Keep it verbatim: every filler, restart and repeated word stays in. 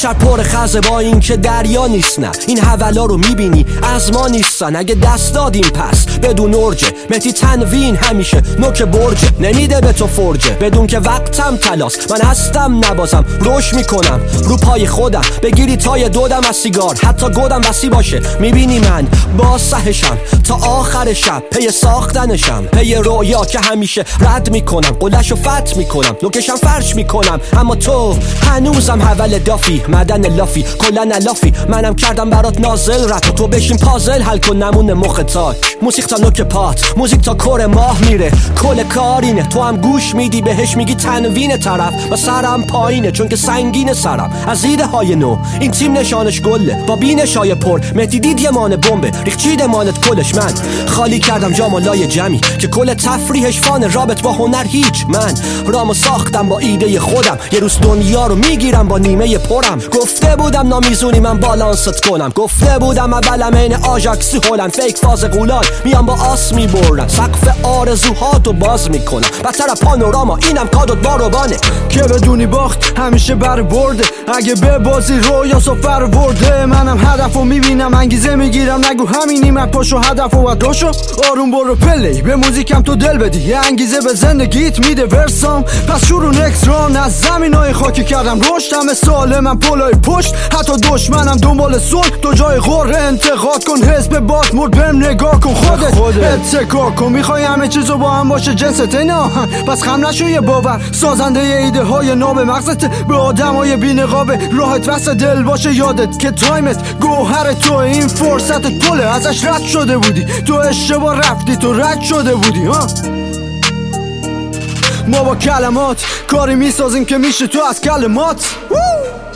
شهر پر خزه با این که دریا نیست. نه این حوالا رو میبینی از ما نیستن. اگه دست دادیم پس بدون ارجه. مهدی تنوین همیشه نوک برجه، نمیده به تو فرجه بدون که وقتم تلاس. من هستم نبازم روش میکنم رو پای خودم. بگیری تای دودم از سیگار حتی گودم بسی باشه. میبینی من با سهشم تا آخر شب پی ساختنشم، پی رویا که همیشه رد میکنم. قلشو فت میکنم نوکشم فرش میکنم. اما تو هنوزم حول دافی مدن لافی کلا نلافی. منم کردم برات نازل رد تو بشین پازل حل کن نمونه مخ تاک. موسیقی تا نوک پات موزیک تا کور ماه میره. کل کارینه تو هم گوش میدی بهش میگی تنوین طرف و سرم پایینه چون که سنگین سرم از ایده های نو. این تیم نشانش گله با بینش های پر. مهدی دید یه مان بمبه ریخ چید مانت کلش. من خالی کردم جام و لای جمعی که کل تفریحش فان رابط با هنر هیچ. من رامو ساختم با ایده خودم. یه روز دنیا رو میگیرم با نیمه پرم. گفته بودم نامیزونی من بالانست کنم. گفته بودم اولم این آژاکسی هلند. فیک فاز قولان میام با آس میبرن. سقف آرزوهاتو باز میکنم بدتر پانوراما. اینم کادوت باروبانه که بدونی باخت همیشه بر برده. اگه به بازی رویا سفر ورده. منم هدفو میبینم انگیزه میگیرم. نگو همینی من پاشو هدفو و دوشو آروم برو پلی به موزیکم تو دل بدی. یه انگیزه به زندگیت میده ورسام. پس شروع نکس ران از زمینای خاکی کردم رشد. همه سال من پلای پشت حتی دشمنم دنبال صلح. تو جای غور انتقاد کن حزب بات مرد بهم نگاه کن. خودت اتکا کن میخوای همه چیزو با هم باشه جنست نه. پس خم نشو یه باور سازنده ایده های ناب مغزت به آدم های بی نقابه. راحت واسه دل باشه یادت که تایمت گوهر تو. این فرصت پله ازش رد شده بودی. تو اشتباه رفتی تو رد شده بودی ها. ما با کلمات کاری میسازیم که میشه تو از کلمات.